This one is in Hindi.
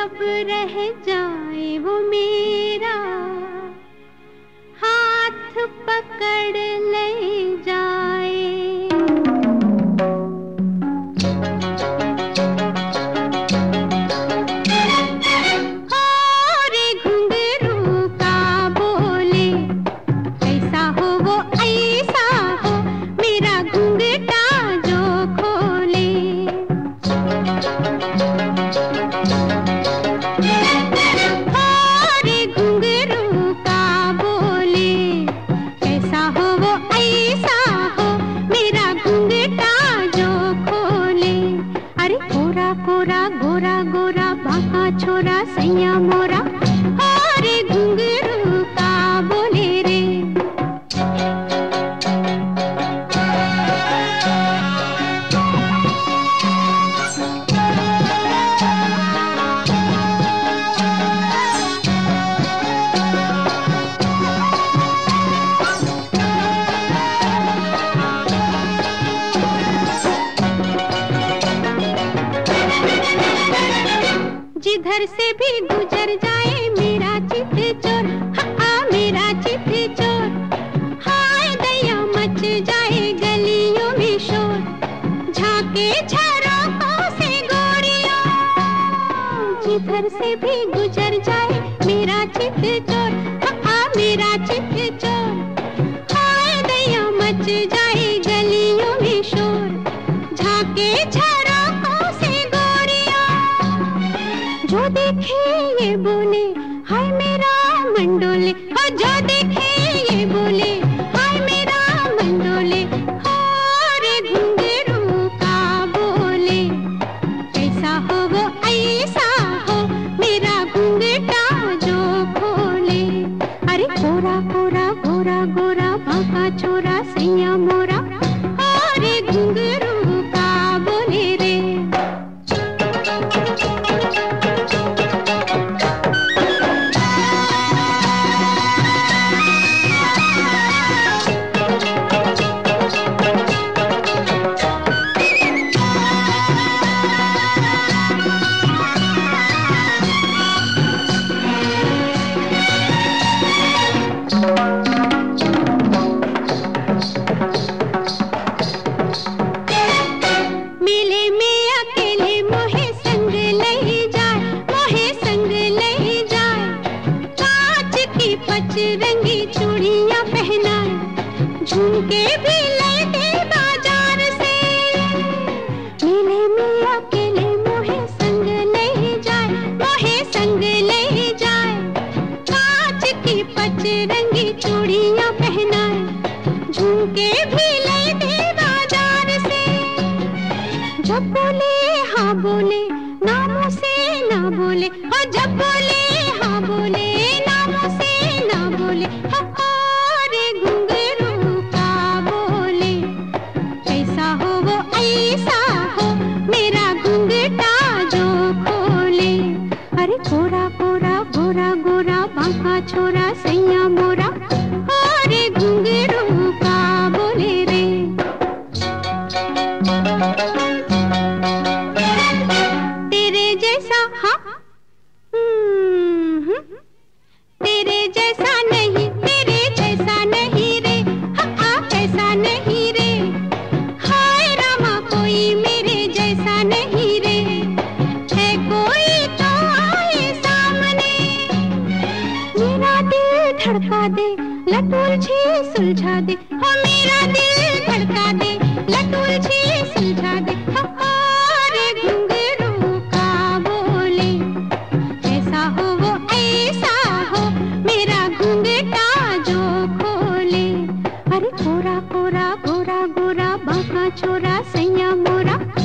जब रह जाए वो मेरा हाथ पकड़ ले जाए। गोरा गोरा गोरा बाका छोरा सैया मोरा और घुंघरू का बोले रे। जिधर से भी गुजर जाए मेरा चित चोर, हाँ मेरा चित चोर, हाय दया मच जाए गलियों में शोर, झांके झरोखों से गोरियों। जिधर से भी गुजर जाए मेरा चित चोर, हाँ मेरा चित चोर, हाय दया मच जाए गलियों में शोर, झांके झरोखों से जो देखे ये बोले हाय मेरा मंडोले, हाँ जो देखे ये बोले हाय मेरा मंडोले। और घुंघरू का बोले ऐसा हो वो ऐसा हो मेरा घुंघटा जो खोले। अरे गोरा गोरा गोरा गोरा बाका छोरा सैया मोरा और घुंघरू का बोले रे। रंगी चूड़ियां पहनाए झुमके भी लेते बाजार से, मेले में अकेले मोहे संग ले जाए, मोहे संग ले जाए। कांच की पच रंगी चूड़ियां पहनाए झुमके भी लेते बाजार से। जब बोले हाँ बोले नामों से ना बोले, और जब बोले हाँ बोले नामों से ना बोले। और घुंघरू का बोले ऐसा हो वो ऐसा हो मेरा घुंघटा जो खोले। अरे गोरा गोरा गोरा गोरा बाका छोरा सैया मोरा और घुंघरू का बोले रे। तेरे जैसा हाँ तेरे जैसा नहीं, तेरे जैसा नहीं रे, हाँ कैसा नहीं रे। हाय रामा कोई मेरे जैसा नहीं रे, है कोई तो आए सामने। मेरा दिल धड़का दे लटुलझी सुलझा दे, हो मेरा दिल धड़का दे लटुलझी सुलझा दे। और घुंघरू का बोले ऐसा हो वो ऐसा हो मेरा घुंघटा जो खोले। अरे गोरा गोरा गोरा गोरा बाका छोरा सैया मोरा